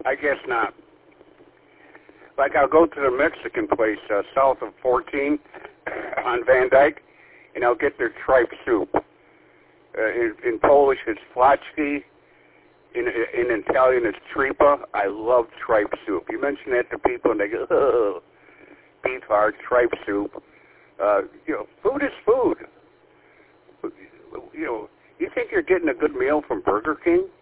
I guess not. Like I'll go to the Mexican place south of 14 on Van Dyke, and I'll get their tripe soup. In Polish, it's flachki. In Italian, it's tripa. I love tripe soup. You mention that to people, and they go, oh, beef heart, tripe soup. Food is food. You think you're getting a good meal from Burger King?